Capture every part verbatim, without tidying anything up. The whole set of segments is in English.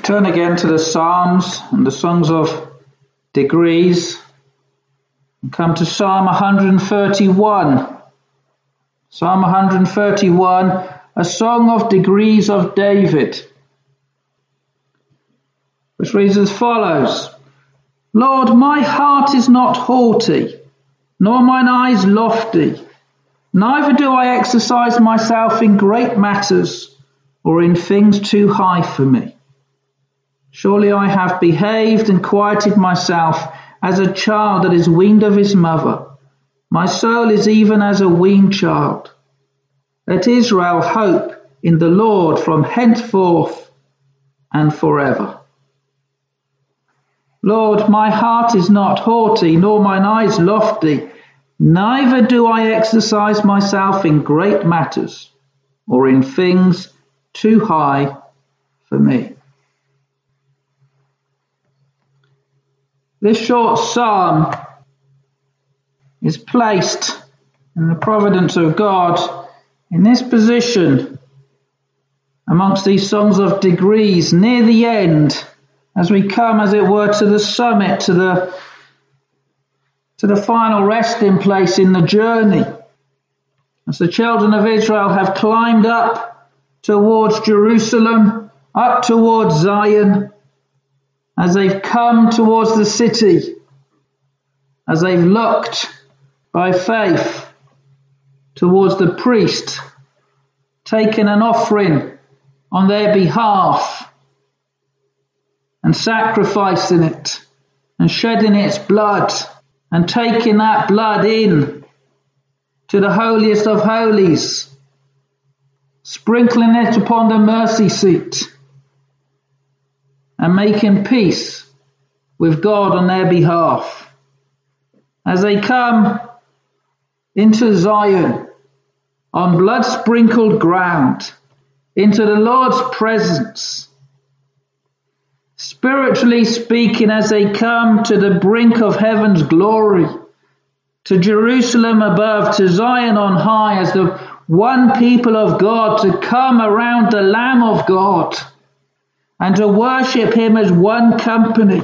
Turn again to the Psalms and the Songs of Degrees and come to Psalm one hundred thirty-one. Psalm one hundred thirty-one, a song of degrees of David, which reads as follows. Lord, my heart is not haughty, nor mine eyes lofty. Neither do I exercise myself in great matters or in things too high for me. Surely I have behaved and quieted myself as a child that is weaned of his mother. My soul is even as a weaned child. Let Israel hope in the Lord from henceforth and forever. Lord, my heart is not haughty, nor mine eyes lofty. Neither do I exercise myself in great matters or in things too high for me. This short psalm is placed in the providence of God in this position amongst these songs of degrees near the end, as we come, as it were, to the summit, to the to the final resting place in the journey. As the children of Israel have climbed up towards Jerusalem, up towards Zion, as they've come towards the city, as they've looked by faith towards the priest, taking an offering on their behalf and sacrificing it and shedding its blood and taking that blood in to the holiest of holies, sprinkling it upon the mercy seat and making peace with God on their behalf. As they come into Zion on blood-sprinkled ground, into the Lord's presence, spiritually speaking, as they come to the brink of heaven's glory, to Jerusalem above, to Zion on high, as the one people of God, to come around the Lamb of God and to worship him as one company.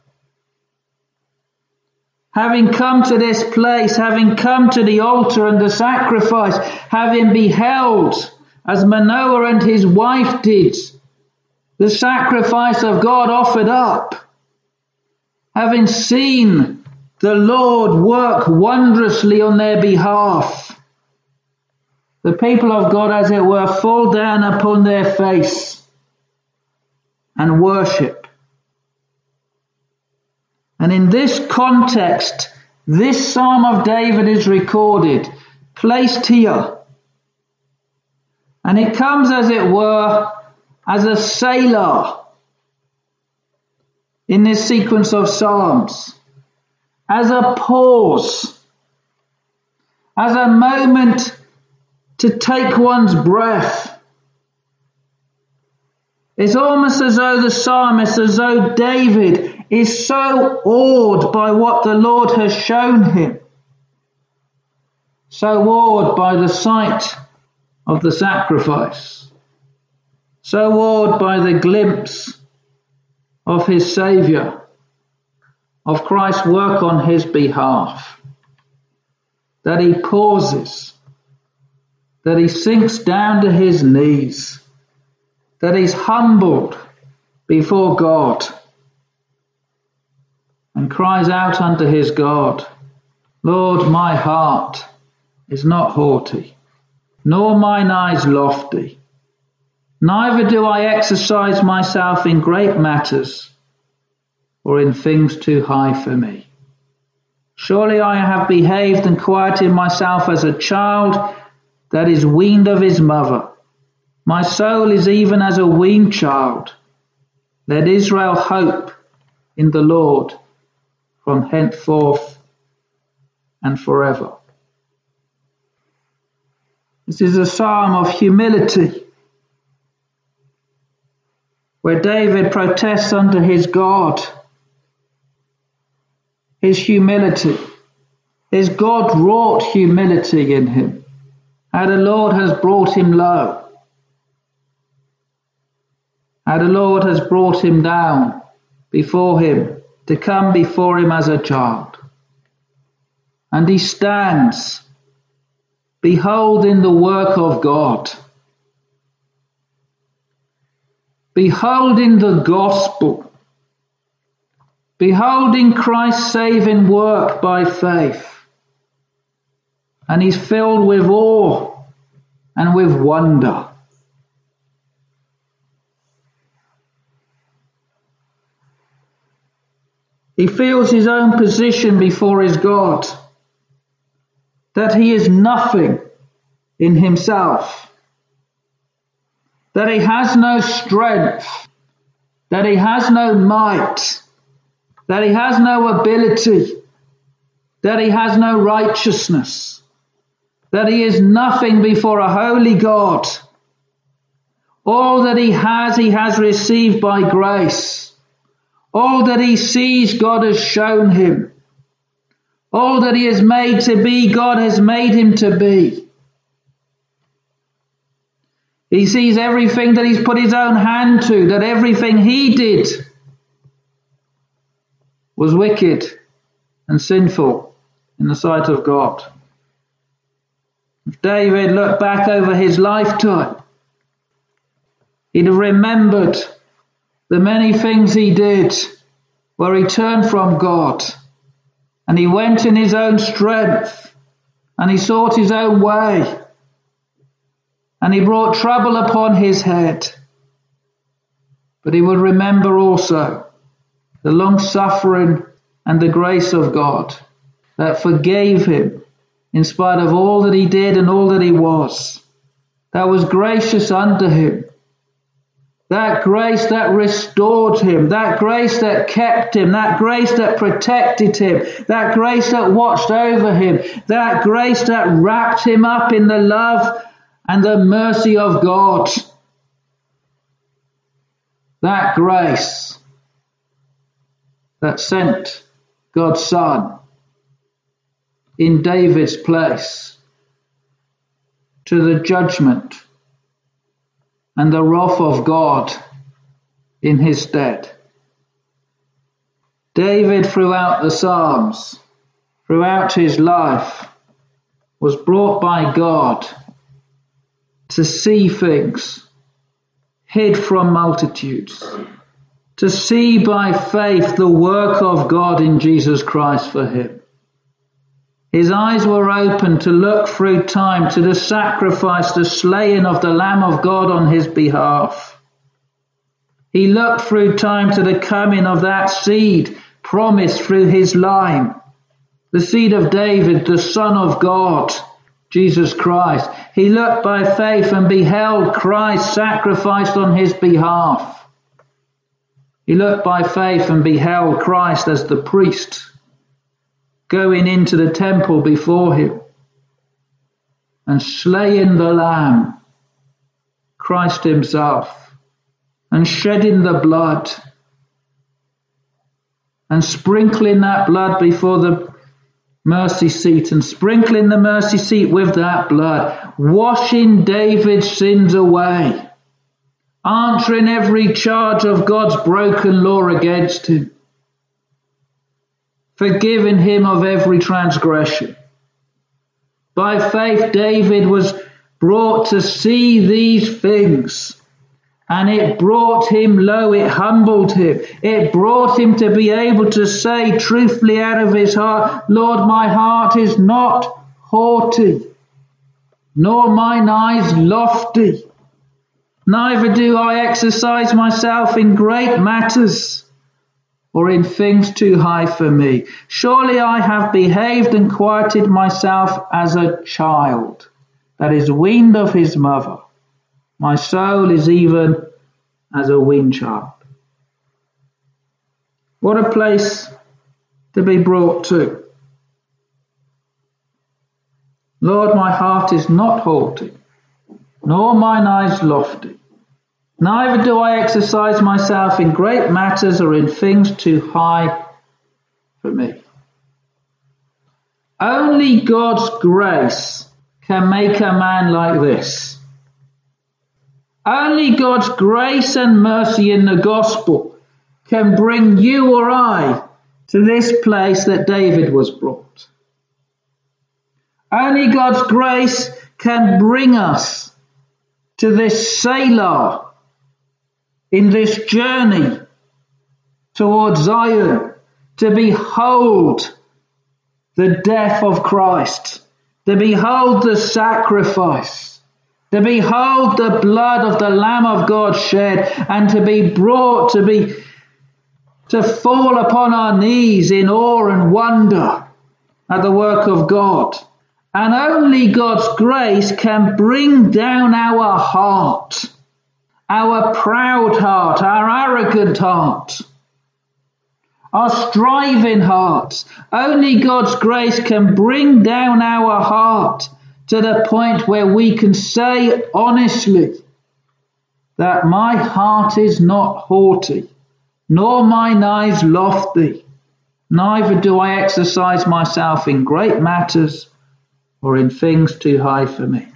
Having come to this place, having come to the altar and the sacrifice, having beheld, as Manoah and his wife did, the sacrifice of God offered up, having seen the Lord work wondrously on their behalf, the people of God, as it were, fall down upon their face and worship. And in this context, this Psalm of David is recorded, placed here. And it comes, as it were, as a Selah in this sequence of Psalms, as a pause, as a moment to take one's breath. It's almost as though the psalmist, as though David is so awed by what the Lord has shown him, so awed by the sight of the sacrifice, so awed by the glimpse of his Saviour, of Christ's work on his behalf, that he pauses, that he sinks down to his knees, that he's humbled before God and cries out unto his God, Lord, my heart is not haughty, nor mine eyes lofty. Neither do I exercise myself in great matters or in things too high for me. Surely I have behaved and quieted myself as a child that is weaned of his mother. My soul is even as a weaned child. Let Israel hope in the Lord from henceforth and forever. This is a psalm of humility, where David protests unto his God his humility, his God-wrought humility in him, how the Lord has brought him low, how the Lord has brought him down before him to come before him as a child. And he stands, beholding the work of God, beholding the gospel, beholding Christ's saving work by faith. And he's filled with awe and with wonder. He feels his own position before his God, that he is nothing in himself, that he has no strength, that he has no might, that he has no ability, that he has no righteousness, that he is nothing before a holy God. All that he has, he has received by grace. All that he sees, God has shown him. All that he is made to be, God has made him to be. He sees everything that he's put his own hand to, that everything he did was wicked and sinful in the sight of God. If David looked back over his lifetime, he'd have remembered the many things he did where he turned from God and he went in his own strength and he sought his own way and he brought trouble upon his head. But he would remember also the long suffering and the grace of God that forgave him in spite of all that he did and all that he was, that was gracious unto him. That grace that restored him, that grace that kept him, that grace that protected him, that grace that watched over him, that grace that wrapped him up in the love and the mercy of God. That grace that sent God's Son in David's place to the judgment and the wrath of God in his stead. David, throughout the Psalms, throughout his life, was brought by God to see things hid from multitudes, to see by faith the work of God in Jesus Christ for him. His eyes were open to look through time to the sacrifice, the slaying of the Lamb of God on his behalf. He looked through time to the coming of that seed promised through his line, the seed of David, the Son of God, Jesus Christ. He looked by faith and beheld Christ sacrificed on his behalf. He looked by faith and beheld Christ as the priest going into the temple before him and slaying the Lamb, Christ himself, and shedding the blood and sprinkling that blood before the mercy seat and sprinkling the mercy seat with that blood, washing David's sins away, answering every charge of God's broken law against him, forgiving him of every transgression. By faith, David was brought to see these things, and it brought him low, it humbled him. It brought him to be able to say truthfully out of his heart, Lord, my heart is not haughty, nor mine eyes lofty. Neither do I exercise myself in great matters, or in things too high for me. Surely I have behaved and quieted myself as a child that is weaned of his mother. My soul is even as a weaned child. What a place to be brought to. Lord, my heart is not haughty, nor mine eyes lofty. Neither do I exercise myself in great matters or in things too high for me. Only God's grace can make a man like this. Only God's grace and mercy in the gospel can bring you or I to this place that David was brought. Only God's grace can bring us to this Selah in this journey towards Zion, to behold the death of Christ, to behold the sacrifice, to behold the blood of the Lamb of God shed, and to be brought to be to fall upon our knees in awe and wonder at the work of God. And only God's grace can bring down our heart, our proud heart, our arrogant heart, our striving hearts. Only God's grace can bring down our heart to the point where we can say honestly that my heart is not haughty, nor mine eyes lofty, neither do I exercise myself in great matters or in things too high for me.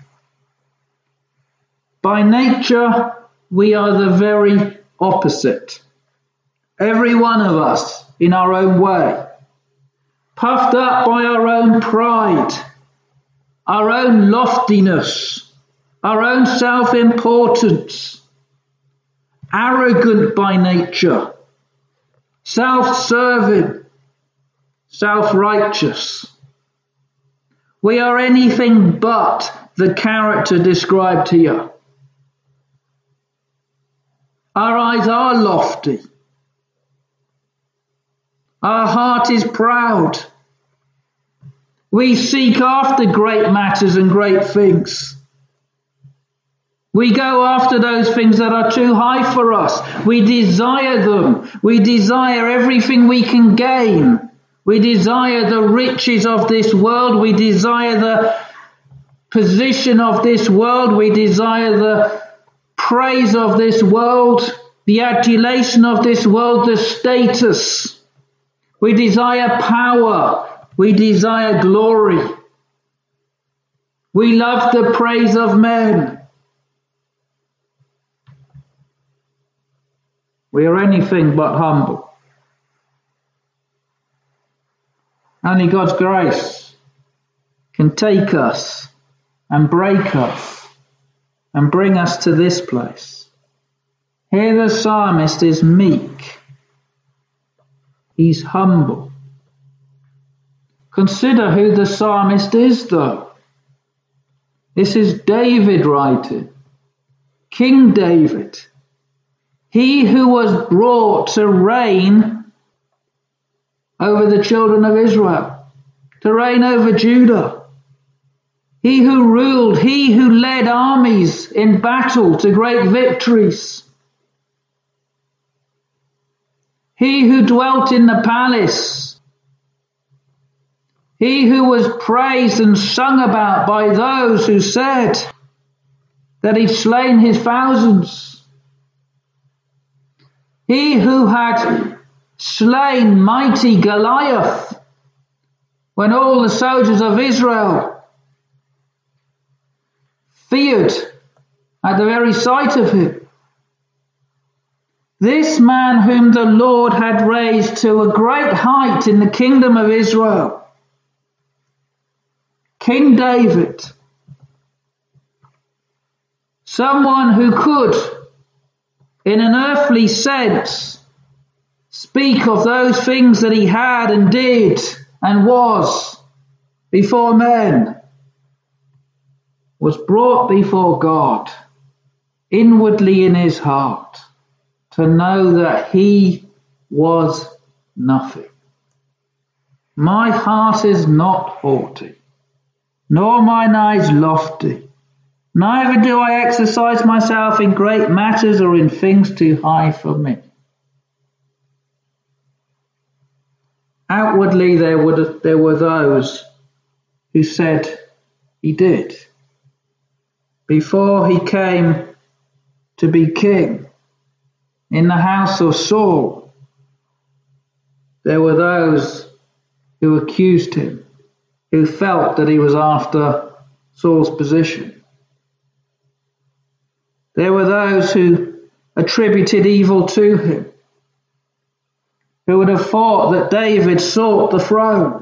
By nature, we are the very opposite. Every one of us in our own way, puffed up by our own pride, our own loftiness, our own self-importance, arrogant by nature, self-serving, self-righteous. We are anything but the character described here. Our eyes are lofty. Our heart is proud. We seek after great matters and great things. We go after those things that are too high for us. We desire them. We desire everything we can gain. We desire the riches of this world. We desire the position of this world. We desire the praise of this world, the adulation of this world, the status. We desire power. We desire glory. We love the praise of men. We are anything but humble. Only God's grace can take us and break us and bring us to this place. Here the psalmist is meek. He's humble. Consider who the psalmist is, though. This is David writing. King David. He who was brought to reign over the children of Israel, to reign over Judah. He who ruled, he who led armies in battle to great victories. He who dwelt in the palace. He who was praised and sung about by those who said that he'd slain his thousands. He who had slain mighty Goliath when all the soldiers of Israel feared at the very sight of him. This man whom the Lord had raised to a great height in the kingdom of Israel, King David, someone who could, in an earthly sense, speak of those things that he had and did and was before men, was brought before God, inwardly in his heart, to know that he was nothing. My heart is not haughty, nor mine eyes lofty. Neither do I exercise myself in great matters or in things too high for me. Outwardly there would there were those who said he did. Before he came to be king in the house of Saul, there were those who accused him, who felt that he was after Saul's position. There were those who attributed evil to him, who would have thought that David sought the throne,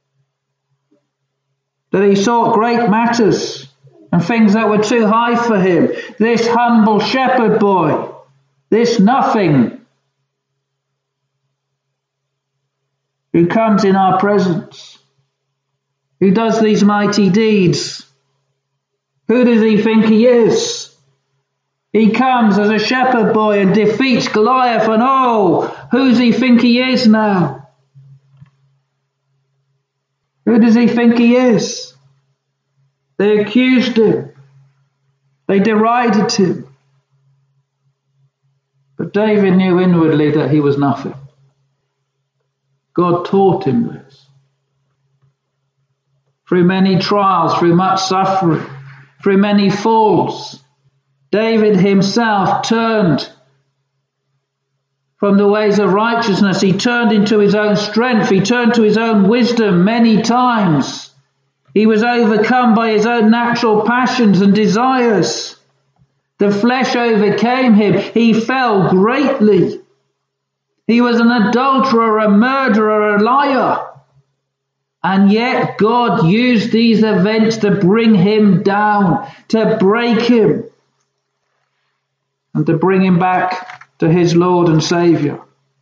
that he sought great matters and things that were too high for him. This humble shepherd boy, this nothing, who comes in our presence, who does these mighty deeds. Who does he think he is? He comes as a shepherd boy and defeats Goliath, and oh, who does he think he is now? Who does he think he is? They accused him. They derided him. But David knew inwardly that he was nothing. God taught him this. Through many trials, through much suffering, through many falls, David himself turned from the ways of righteousness. He turned into his own strength. He turned to his own wisdom many times. He was overcome by his own natural passions and desires. The flesh overcame him. He fell greatly. He was an adulterer, a murderer, a liar. And yet God used these events to bring him down, to break him, and to bring him back to his Lord and Saviour.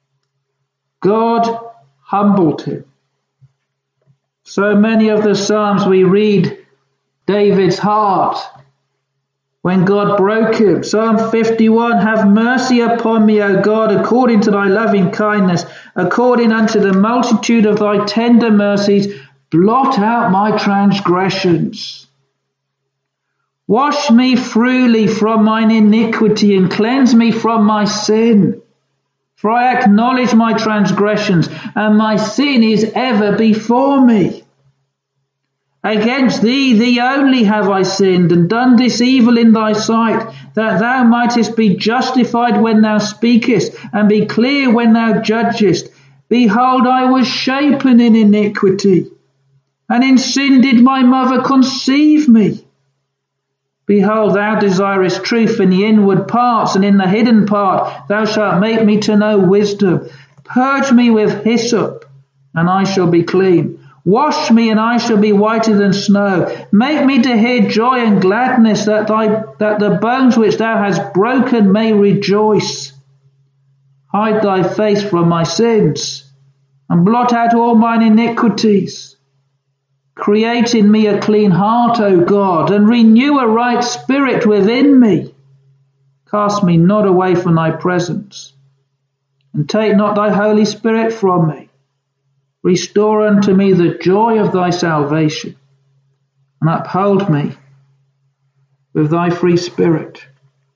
God humbled him. So many of the Psalms we read David's heart when God broke him. Psalm fifty-one, have mercy upon me, O God, according to thy loving kindness, according unto the multitude of thy tender mercies, blot out my transgressions. Wash me thoroughly from mine iniquity and cleanse me from my sin. For I acknowledge my transgressions, and my sin is ever before me. Against thee, thee only have I sinned, and done this evil in thy sight, that thou mightest be justified when thou speakest, and be clear when thou judgest. Behold, I was shapen in iniquity, and in sin did my mother conceive me. Behold, thou desirest truth in the inward parts, and in the hidden part thou shalt make me to know wisdom. Purge me with hyssop, and I shall be clean. Wash me, and I shall be whiter than snow. Make me to hear joy and gladness, that thy that the bones which thou hast broken may rejoice. Hide thy face from my sins, and blot out all mine iniquities. Create in me a clean heart, O God, and renew a right spirit within me. Cast me not away from thy presence, and take not thy Holy Spirit from me. Restore unto me the joy of thy salvation, and uphold me with thy free spirit.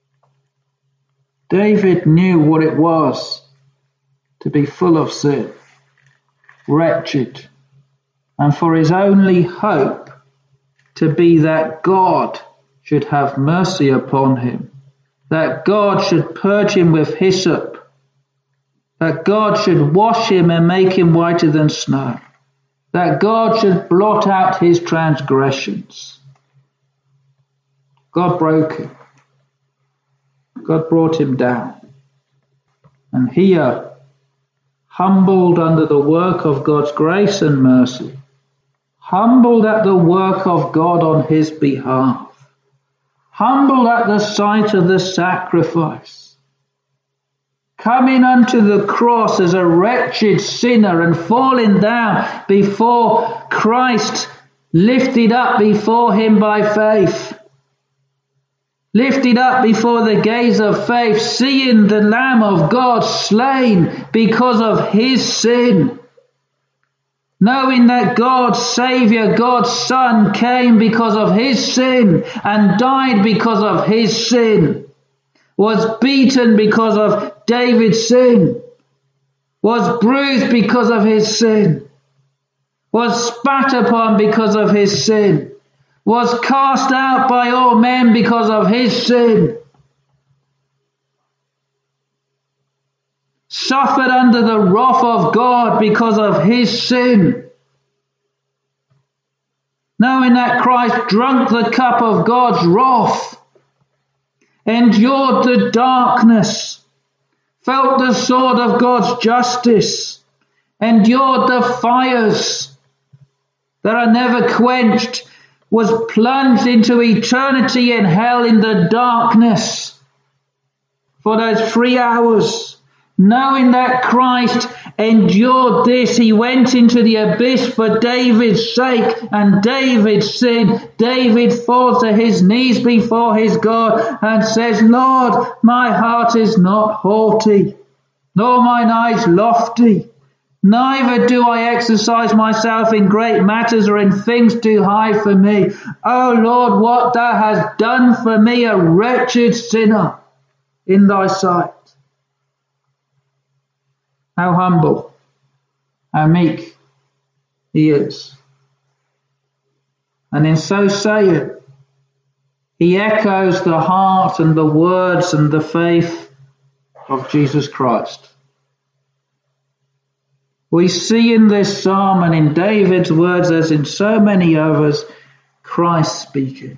David knew what it was to be full of sin, wretched, and for his only hope to be that God should have mercy upon him, that God should purge him with hyssop, that God should wash him and make him whiter than snow, that God should blot out his transgressions. God broke him. God brought him down. And here, humbled under the work of God's grace and mercy, humbled at the work of God on his behalf, humbled at the sight of the sacrifice, coming unto the cross as a wretched sinner and falling down before Christ, lifted up before him by faith, lifted up before the gaze of faith, seeing the Lamb of God slain because of his sin, knowing that God's Saviour, God's Son, came because of his sin and died because of his sin, was beaten because of David's sin, was bruised because of his sin, was spat upon because of his sin, was cast out by all men because of his sin, suffered under the wrath of God because of his sin, knowing that Christ drank the cup of God's wrath endured the darkness, felt the sword of God's justice, endured the fires that are never quenched, was plunged into eternity in hell in the darkness for those three hours, knowing that Christ endured this. He went into the abyss for David's sake, and David's sin. David falls to his knees before his God and says, Lord, my heart is not haughty, nor mine eyes lofty. Neither do I exercise myself in great matters or in things too high for me. O Lord, what thou hast done for me, a wretched sinner in thy sight. How humble, how meek he is. And in so saying, he echoes the heart and the words and the faith of Jesus Christ. We see in this psalm and in David's words, as in so many others, Christ speaking.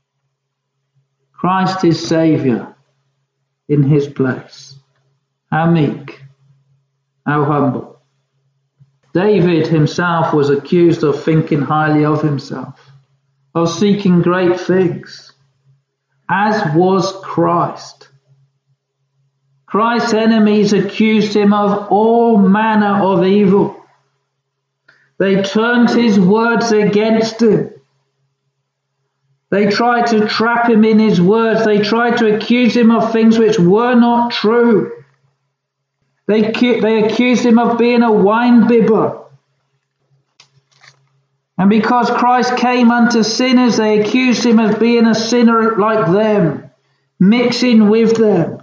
Christ is Saviour in his place. How meek, how humble. David himself was accused of thinking highly of himself, of seeking great things, as was Christ. Christ's enemies accused him of all manner of evil. They turned his words against him. They tried to trap him in his words. They tried to accuse him of things which were not true. They, they accused him of being a winebibber. And because Christ came unto sinners, they accused him of being a sinner like them, mixing with them.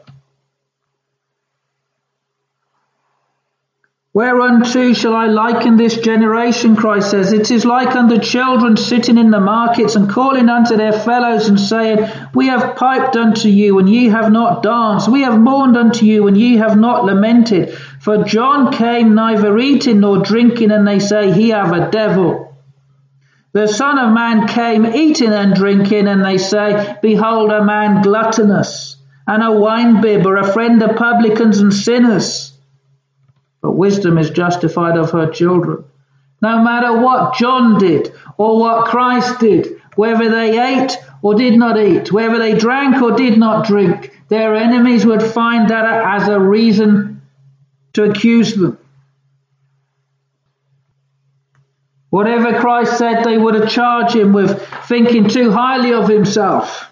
Whereunto shall I liken this generation, Christ says. It is like unto children sitting in the markets and calling unto their fellows and saying, We have piped unto you, and ye have not danced. We have mourned unto you, and ye have not lamented. For John came neither eating nor drinking, and they say, He have a devil. The Son of Man came eating and drinking, and they say, Behold, a man gluttonous, and a winebibber, a friend of publicans and sinners. But wisdom is justified of her children. No matter what John did or what Christ did, whether they ate or did not eat, whether they drank or did not drink, their enemies would find that as a reason to accuse them. Whatever Christ said, they would have charged him with thinking too highly of himself.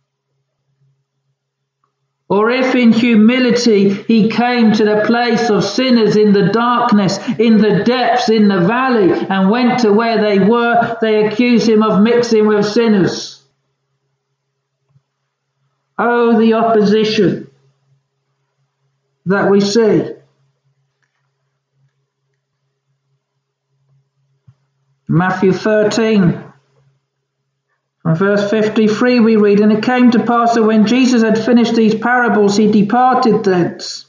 Or if in humility he came to the place of sinners in the darkness, in the depths, in the valley, and went to where they were, they accused him of mixing with sinners. Oh, the opposition that we see. Matthew thirteen. From verse fifty-three we read, And it came to pass that when Jesus had finished these parables, he departed thence.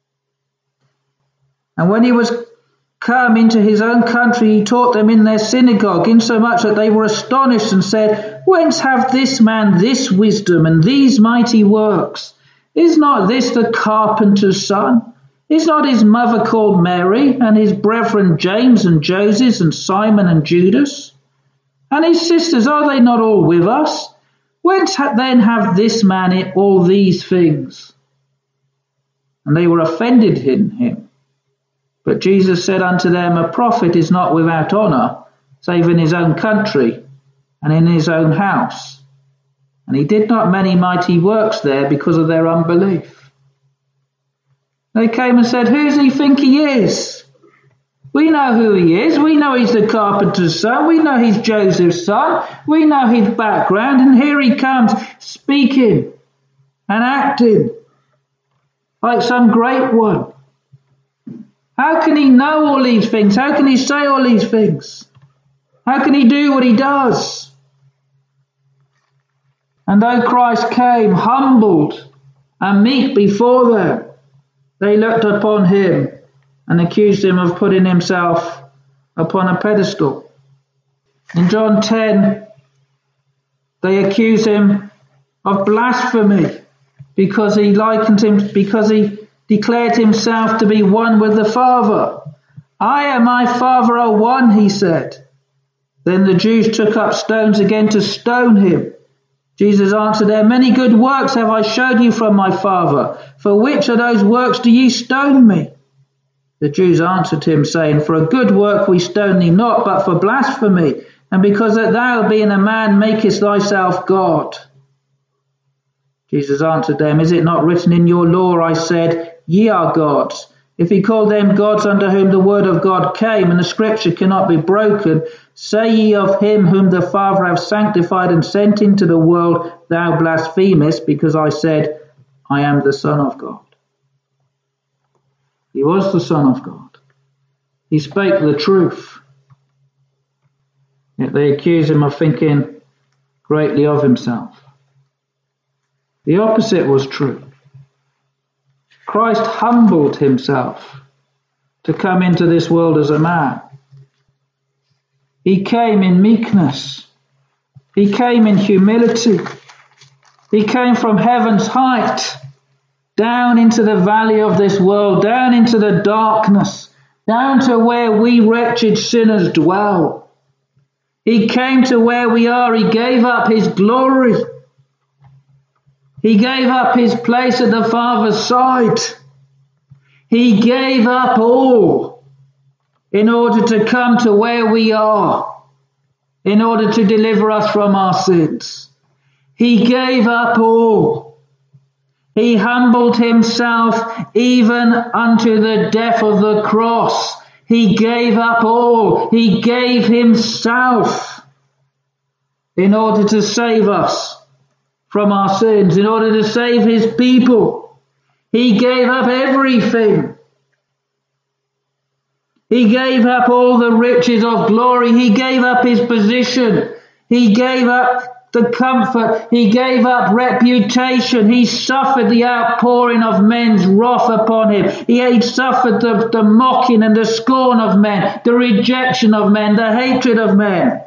And when he was come into his own country, he taught them in their synagogue, insomuch that they were astonished and said, Whence hath this man this wisdom and these mighty works? Is not this the carpenter's son? Is not his mother called Mary, and his brethren James and Joseph and Simon and Judas? And his sisters, are they not all with us? Whence then have this man all these things? And they were offended in him. But Jesus said unto them, A prophet is not without honour, save in his own country and in his own house. And he did not many mighty works there because of their unbelief. They came and said, Who does he think he is? We know who he is. We know he's the carpenter's son. We know he's Joseph's son. We know his background. And here he comes speaking and acting like some great one. How can he know all these things? How can he say all these things? How can he do what he does? And though Christ came humbled and meek before them, they looked upon him and accused him of putting himself upon a pedestal. In John ten, they accuse him of blasphemy. because he likened him, because he declared himself to be one with the Father. I and my Father are one, he said. Then the Jews took up stones again to stone him. Jesus answered them, many good works have I showed you from my Father. For which of those works do ye stone me? The Jews answered him, saying, for a good work we stone thee not, but for blasphemy, and because that thou, being a man, makest thyself God. Jesus answered them, is it not written in your law, I said, ye are gods? If he called them gods unto whom the word of God came, and the scripture cannot be broken, say ye of him whom the Father hath sanctified and sent into the world, thou blasphemest, because I said, I am the Son of God. He was the Son of God. He spake the truth. Yet they accuse him of thinking greatly of himself. The opposite was true. Christ humbled himself to come into this world as a man. He came in meekness. He came in humility. He came from heaven's height down into the valley of this world, down into the darkness, down to where we wretched sinners dwell. He came to where we are. He gave up his glory. He gave up his place at the Father's side. He gave up all in order to come to where we are, in order to deliver us from our sins. He gave up all. He humbled himself even unto the death of the cross. He gave up all. He gave himself in order to save us from our sins, in order to save his people. He gave up everything. He gave up all the riches of glory. He gave up his position. He gave up the comfort. He gave up reputation. He suffered the outpouring of men's wrath upon him. He had suffered the, the mocking and the scorn of men, the rejection of men, the hatred of men.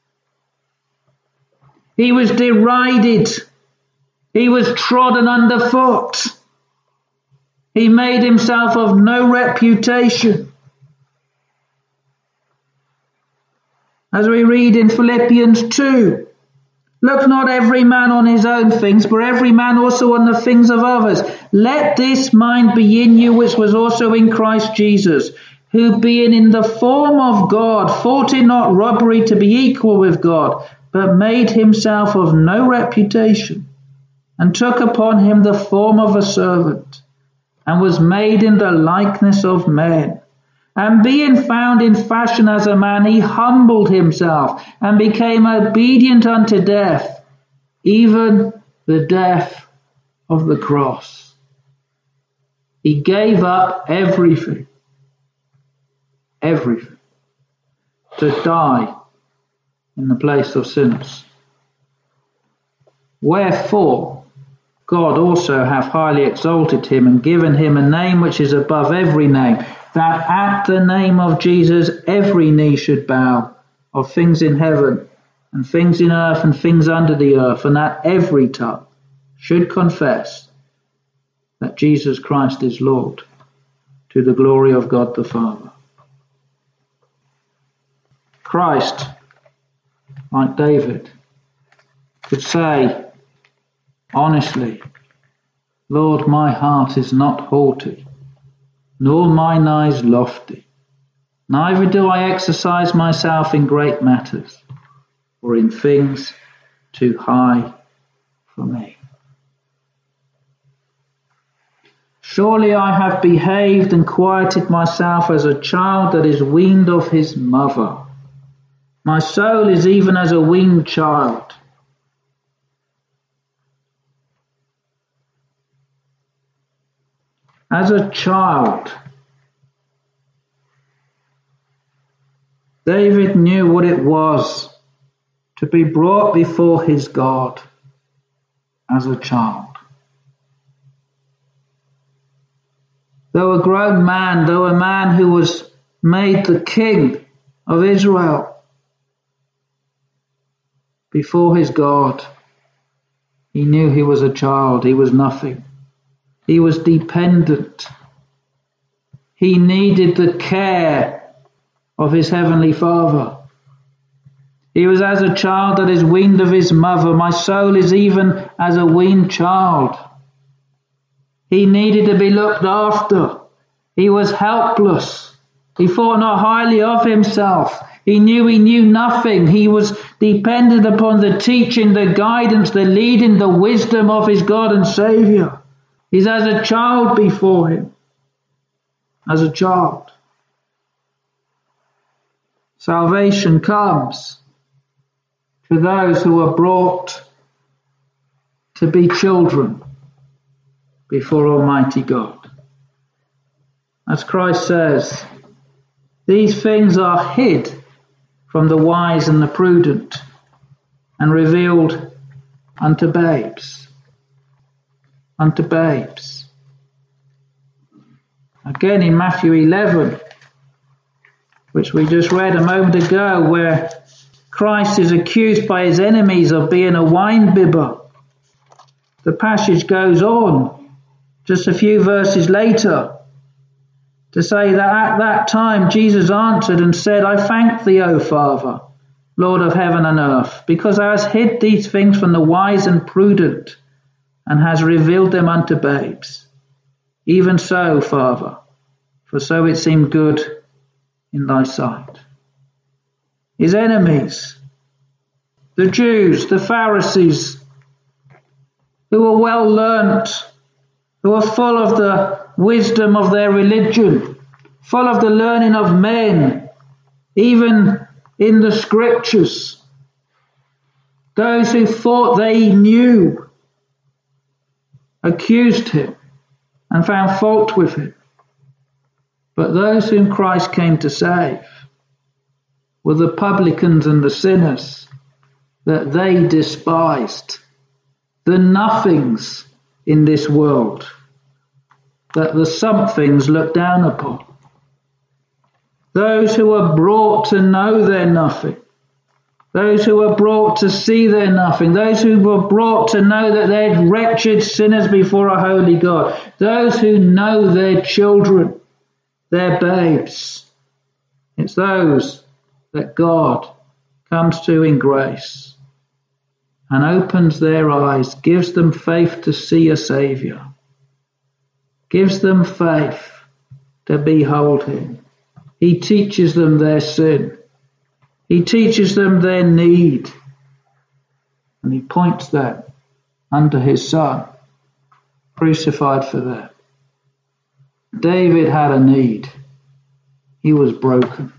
He was derided. He was trodden underfoot. He made himself of no reputation. As we read in Philippians two, look not every man on his own things, but every man also on the things of others. Let this mind be in you, which was also in Christ Jesus, who being in the form of God, thought it not robbery to be equal with God, but made himself of no reputation, and took upon him the form of a servant, and was made in the likeness of men. And being found in fashion as a man, he humbled himself, and became obedient unto death, even the death of the cross. He gave up everything, everything, to die in the place of sinners. Wherefore God also hath highly exalted him, and given him a name which is above every name, that at the name of Jesus every knee should bow, of things in heaven, and things in earth, and things under the earth, and that every tongue should confess that Jesus Christ is Lord, to the glory of God the Father. Christ, like David, could say honestly, Lord, my heart is not haughty, nor mine eyes lofty, neither do I exercise myself in great matters, or in things too high for me. Surely I have behaved and quieted myself as a child that is weaned of his mother. My soul is even as a weaned child. As a child, David knew what it was to be brought before his God as a child. Though a grown man, though a man who was made the king of Israel before his God, He knew he was a child. He was nothing. He was dependent. He needed the care of his heavenly Father. He was as a child that is weaned of his mother. My soul is even as a weaned child. He needed to be looked after. He was helpless. He thought not highly of himself. He knew he knew nothing. He was dependent upon the teaching, the guidance, the leading, the wisdom of his God and Saviour. He's as a child before him. As a child. Salvation comes to those who are brought to be children before Almighty God. As Christ says, these things are hid from the wise and the prudent and revealed unto babes. Unto babes. Again in Matthew eleven, which we just read a moment ago, where Christ is accused by his enemies of being a wine bibber. The passage goes on just a few verses later to say that at that time Jesus answered and said, I thank thee, O Father, Lord of heaven and earth, because thou hast hid these things from the wise and prudent and hast revealed them unto babes. Even so, Father, for so it seemed good in thy sight. His enemies, the Jews, the Pharisees, who were well learnt, who were full of the wisdom of their religion, full of the learning of men, even in the scriptures. Those who thought they knew accused him and found fault with him. But those whom Christ came to save were the publicans and the sinners that they despised, the nothings in this world that the somethings look down upon. Those who were brought to know their nothing, those who were brought to see their nothing, those who were brought to know that they're wretched sinners before a holy God, those who know their children, their babes. It's those that God comes to in grace and opens their eyes, gives them faith to see a Saviour, gives them faith to behold him. He teaches them their sin. He teaches them their need. And he points them unto his Son, crucified for them. David had a need. He was broken.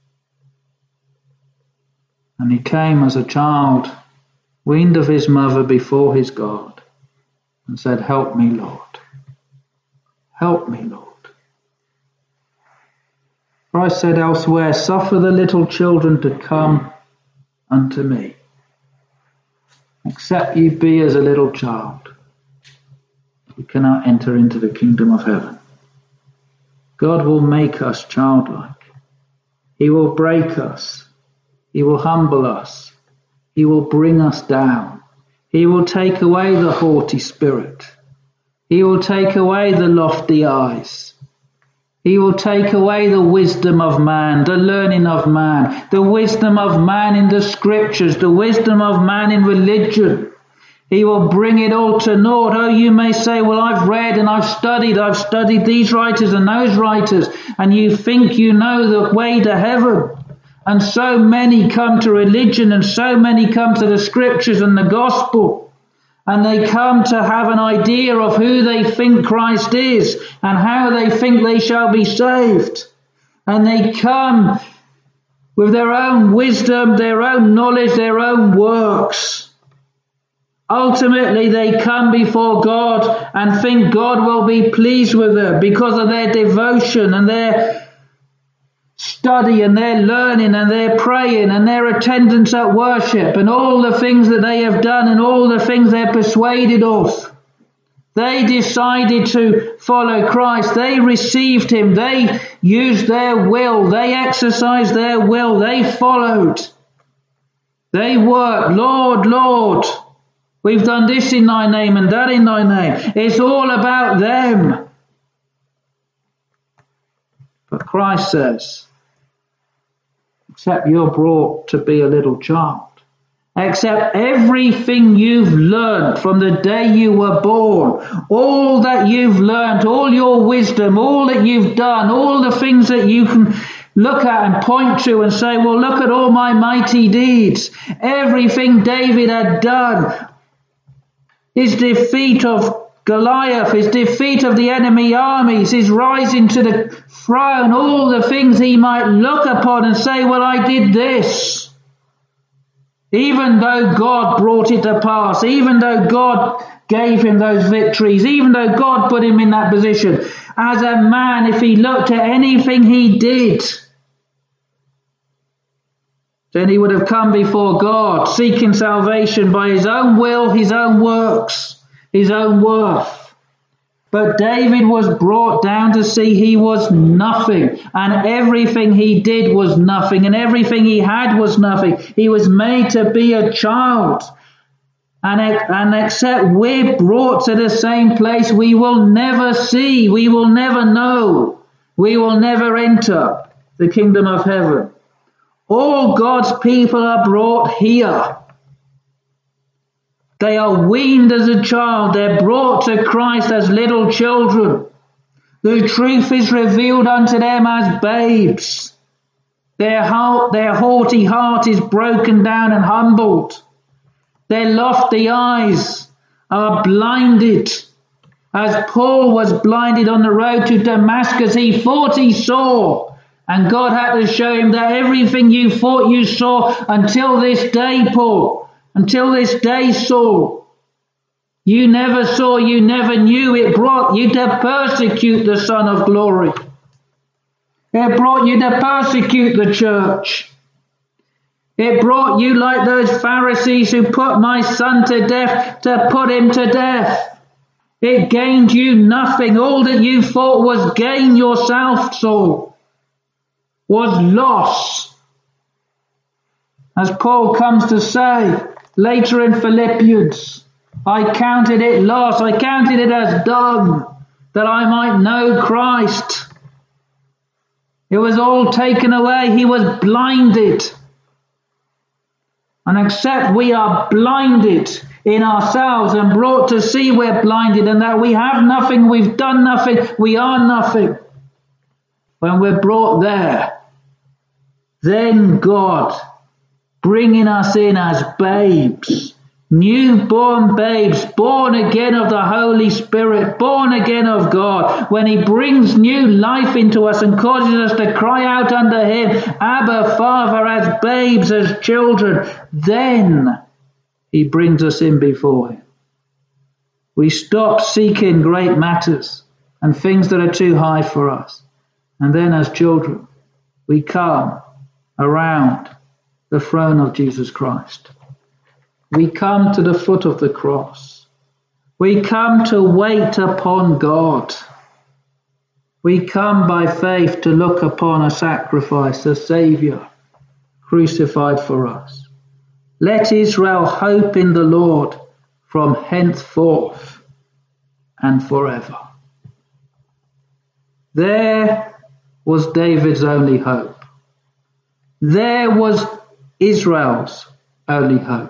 And he came as a child, weaned of his mother before his God, and said, help me, Lord. Help me, Lord. Christ said elsewhere, suffer the little children to come unto me. Except ye be as a little child, you cannot enter into the kingdom of heaven. God will make us childlike. He will break us. He will humble us. He will bring us down. He will take away the haughty spirit. He will take away the lofty eyes. He will take away the wisdom of man, the learning of man, the wisdom of man in the scriptures, the wisdom of man in religion. He will bring it all to naught. Oh, you may say, well, I've read and I've studied. I've studied these writers and those writers. And you think you know the way to heaven. And so many come to religion and so many come to the scriptures and the gospel. And they come to have an idea of who they think Christ is and how they think they shall be saved. And they come with their own wisdom, their own knowledge, their own works. Ultimately, they come before God and think God will be pleased with them because of their devotion and their study and their learning and their praying and their attendance at worship and all the things that they have done and all the things they're persuaded of. They decided to follow Christ. They received him. They used their will. They exercised their will. They followed. They worked. Lord, Lord, We've done this in thy name and that in thy name. It's all about them. But Christ says, except you're brought to be a little child, except everything you've learned from the day you were born, all that you've learned, all your wisdom, all that you've done, all the things that you can look at and point to and say, well, look at all my mighty deeds, everything David had done, his defeat of Goliath, his defeat of the enemy armies, his rising to the throne, all the things he might look upon and say, well, I did this. Even though God brought it to pass, even though God gave him those victories, even though God put him in that position, as a man, if he looked at anything he did, then he would have come before God, seeking salvation by his own will, his own works, his own worth. But David was brought down to see he was nothing, and everything he did was nothing, and everything he had was nothing. He was made to be a child. And, and except we're brought to the same place, we will never see, we will never know, we will never enter the kingdom of heaven. All God's people are brought here. They are weaned as a child. They're brought to Christ as little children. The truth is revealed unto them as babes. Their heart, their haughty heart is broken down and humbled. Their lofty eyes are blinded. As Paul was blinded on the road to Damascus, he thought he saw. And God had to show him that everything you thought you saw until this day, Paul, until this day, Saul, you never saw, you never knew. It brought you to persecute the Son of Glory. It brought you to persecute the church. It brought you, like those Pharisees who put my son to death, to put him to death. It gained you nothing. All that you thought was gain yourself, Saul, was loss. As Paul comes to say later in Philippians, I counted it loss, I counted it as dung, that I might know Christ. It was all taken away. He was blinded. And except we are blinded in ourselves and brought to see we're blinded and that we have nothing, we've done nothing, we are nothing. When we're brought there, then God bringing us in as babes, newborn babes, born again of the Holy Spirit, born again of God, when he brings new life into us and causes us to cry out unto him, Abba, Father, as babes, as children, then he brings us in before him. We stop seeking great matters and things that are too high for us. And then as children, we come around the throne of Jesus Christ. We come to the foot of the cross. We come to wait upon God. We come by faith to look upon a sacrifice, a Saviour, crucified for us. Let Israel hope in the Lord from henceforth and forever. There was David's only hope. There was Israel's only hope.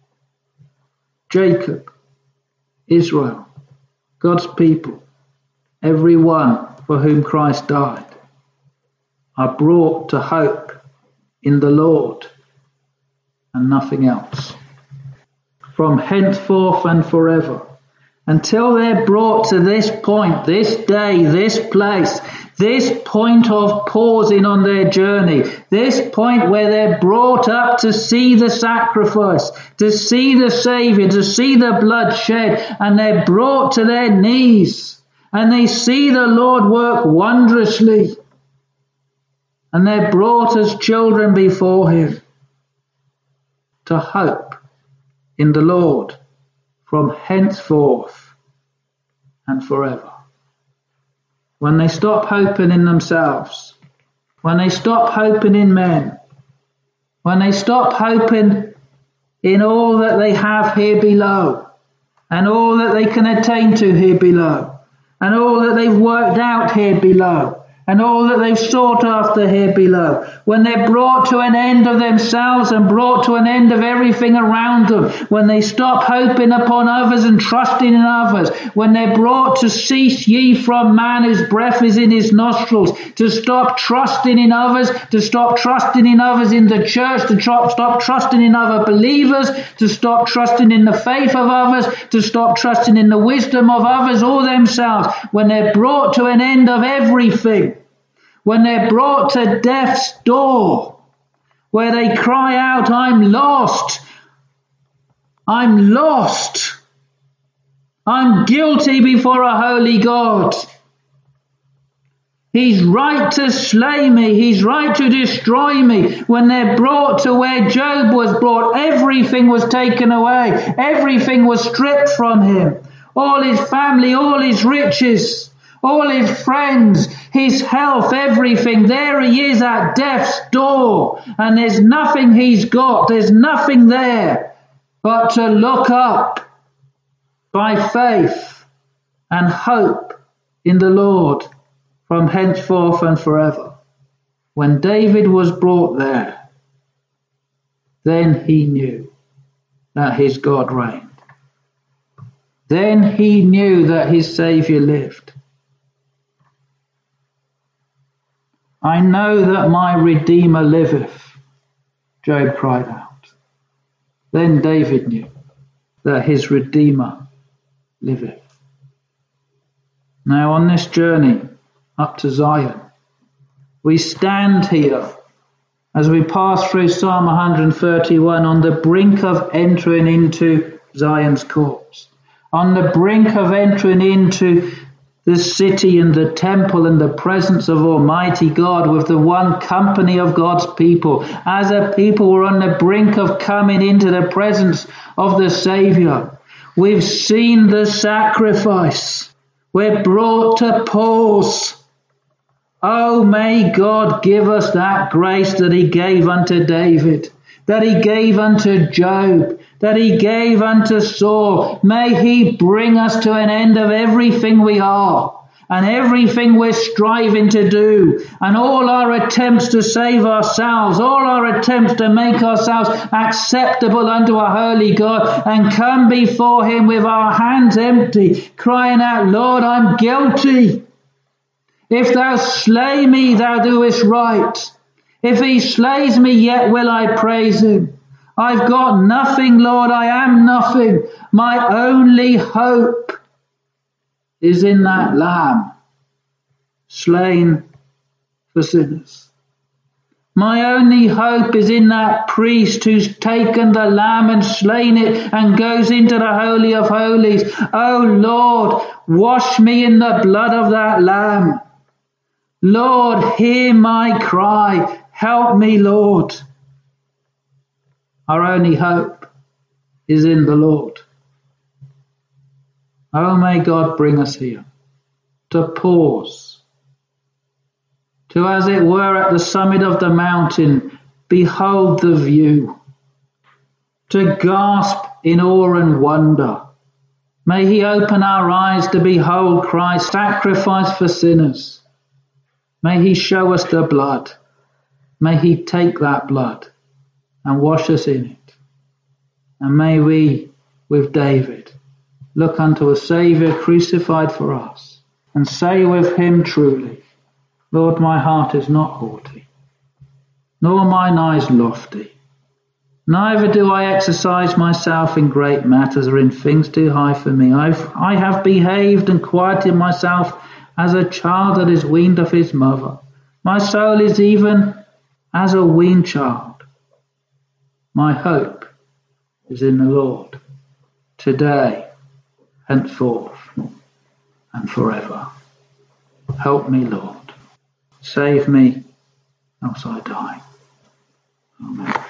Jacob, Israel, God's people, every one for whom Christ died, are brought to hope in the Lord and nothing else. From henceforth and forever, until they're brought to this point, this day, this place, this point of pausing on their journey, this point where they're brought up to see the sacrifice, to see the Saviour, to see the blood shed, and they're brought to their knees, and they see the Lord work wondrously, and they're brought as children before him to hope in the Lord from henceforth and forever. When they stop hoping in themselves, when they stop hoping in men, when they stop hoping in all that they have here below, and all that they can attain to here below, and all that they've worked out here below, and all that they've sought after here below, when they're brought to an end of themselves and brought to an end of everything around them, when they stop hoping upon others and trusting in others, when they're brought to cease ye from man whose breath is in his nostrils, to stop trusting in others, to stop trusting in others in the church, to tr- stop trusting in other believers, to stop trusting in the faith of others, to stop trusting in the wisdom of others or themselves, when they're brought to an end of everything, when they're brought to death's door, where they cry out, I'm lost, I'm lost, I'm guilty before a holy God. He's right to slay me, he's right to destroy me. When they're brought to where Job was brought, everything was taken away, everything was stripped from him, all his family, all his riches, all his friends, his health, everything. There he is at death's door, and there's nothing he's got, there's nothing there but to look up by faith and hope in the Lord from henceforth and forever. When David was brought there, then he knew that his God reigned. Then he knew that his Saviour lived. I know that my Redeemer liveth, Job cried out. Then David knew that his Redeemer liveth. Now on this journey up to Zion, we stand here as we pass through Psalm one thirty-one on the brink of entering into Zion's courts, on the brink of entering into the city and the temple and the presence of Almighty God with the one company of God's people. As a people, we're on the brink of coming into the presence of the Saviour. We've seen the sacrifice. We're brought to pause. Oh, may God give us that grace that he gave unto David, that he gave unto Job, that he gave unto Saul. May he bring us to an end of everything we are and everything we're striving to do, and all our attempts to save ourselves, all our attempts to make ourselves acceptable unto a holy God, and come before him with our hands empty, crying out, Lord, I'm guilty. If thou slay me, thou doest right. If he slays me, yet will I praise him. I've got nothing, Lord, I am nothing. My only hope is in that Lamb slain for sinners. My only hope is in that priest who's taken the lamb and slain it and goes into the Holy of Holies. Oh Lord, wash me in the blood of that lamb. Lord, hear my cry. Help me, Lord. Our only hope is in the Lord. Oh, may God bring us here to pause, to, as it were, at the summit of the mountain, behold the view, to gasp in awe and wonder. May he open our eyes to behold Christ sacrificed for sinners. May he show us the blood. May he take that blood and wash us in it. And may we, with David, look unto a Saviour crucified for us, and say with him truly, Lord, my heart is not haughty, nor mine eyes lofty. Neither do I exercise myself in great matters or in things too high for me. I've, I have behaved and quieted myself as a child that is weaned of his mother. My soul is even as a weaned child. My hope is in the Lord, today, henceforth, and forever. Help me, Lord. Save me, else I die. Amen.